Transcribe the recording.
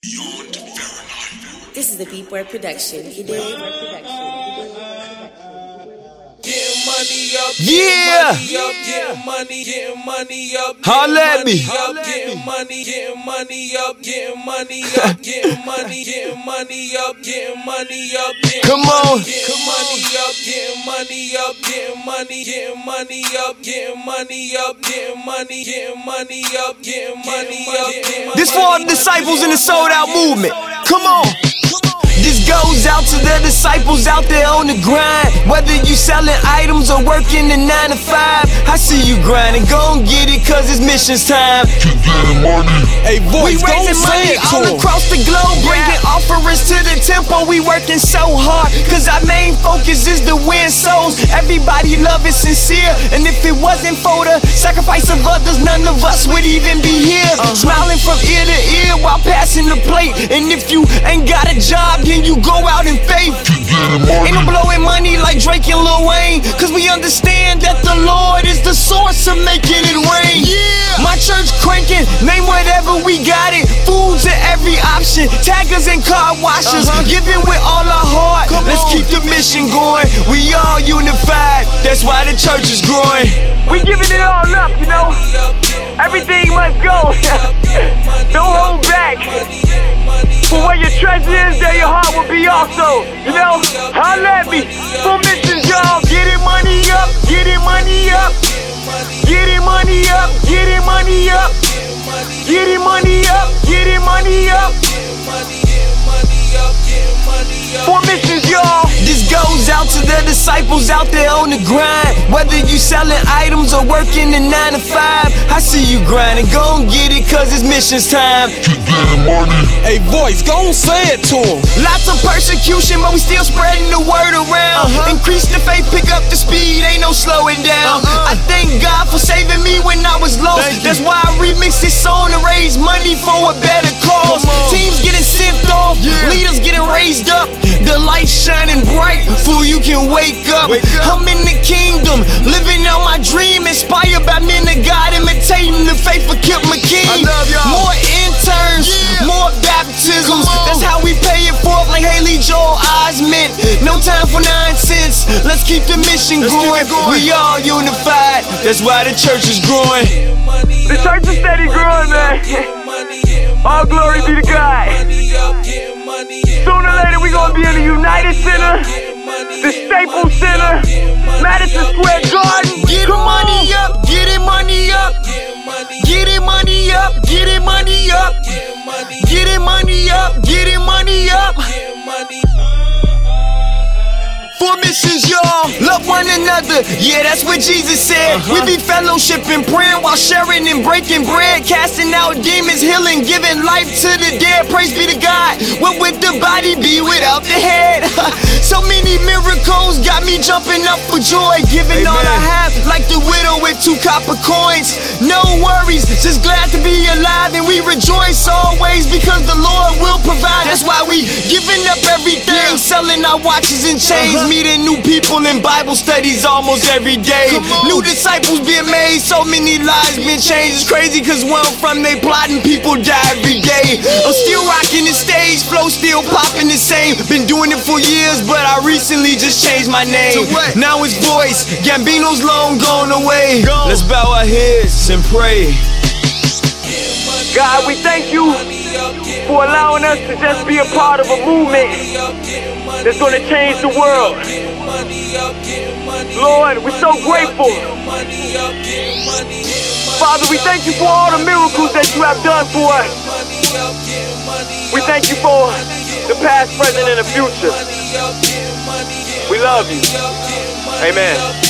Beyond Fahrenheit. This is the Beat Word production. You dig? Getting money up, Yeah. getting money up, Holla at me. getting money up, getting money up, getting money up, getting money up. Come on. Getting money up, getting money up, getting money up, getting money up, getting money up, getting money up. This for all the disciples in the sold out movement. Come on. This goes out to the disciples out there on the grind. Whether you selling items or working the 9 to 5, I see you grinding. Go and get it, cause it's missions time. Hey, We voice, raising don't money say it to all him. across the globe, bringing offerings to the temple. We working so hard, cause our main focus is to win souls. Everybody love is sincere, and if it wasn't for the sacrifice of others, none of us would even be here. Smiling from ear to ear while passing the plate. And if you ain't got a job, then you go out in faith. Ain't no blowing money like Drake and Lil Wayne, cause we understand that the Lord is the source of making it rain. My church cranking, name whatever, we got it. Food to every option, taggers and car washers, giving with all our heart. Let's keep the mission going, we all unified, that's why the church is growing. We giving it all up, you know, everything must go. Don't hold back. For where your treasure is, there your heart will be also. You know, holla at me. For missions, y'all, get it money up, get it money up. Get it money up, get it money up. Get it money up, get it money up. For missions, y'all. This goes out to the disciples out there on the grind. Whether you selling items or working the 9 to 5, I see you grinding. Go and get it, cause it's missions time. Hey, voice, go and say it to him. Lots of persecution, but we still spreading the word around. Increase the faith, pick up the speed, ain't no slowing down. I thank God for saving me when I was lost. That's why I remixed this song to raise money for a better cause. Teams getting sent off, leaders getting raised up. The light shining bright, fool, you can wake up. I'm in the kingdom, living out my dream, inspired by men of God, imitating the faith of Kip McKee. More interns, more baptisms. That's how we pay it forth, like Haley Joel Osment. No time for nonsense. Let's keep the mission going. We all unified. That's why the church is growing. The church is steady growing, man. All glory be to God. Sooner or later we gonna be in the United Center, the Staples Center, Madison Square Garden. Get it money up, get it money up. Get it money up, get it money up. Get it money up, get it money up. For missions, y'all, love one another. Yeah, that's what Jesus said. We be fellowshipping, praying while sharing and breaking bread, casting out demons, healing, giving life to the dead. Praise be to God. What would the body be without the head? So many miracles got me jumping up for joy, giving all I have, like the widow with 2 copper coins. No worries, just glad to be alive, and we rejoice always because the Lord will provide. That's why we giving up everything, selling our watches and chains. Meeting new people in Bible studies almost every day. New disciples being made, so many lives being changed. It's crazy cause where I'm from, they plotting, people die every day. I'm still rocking the stage, flow still popping the same. Been doing it for years, but I recently just changed my name. Now it's Voice, Gambino's long gone away. Let's bow our heads and pray. God, we thank you for allowing us to just be a part of a movement that's gonna change the world. Lord, we're so grateful. Father, we thank you for all the miracles that you have done for us. We thank you for the past, present, and the future. We love you. Amen.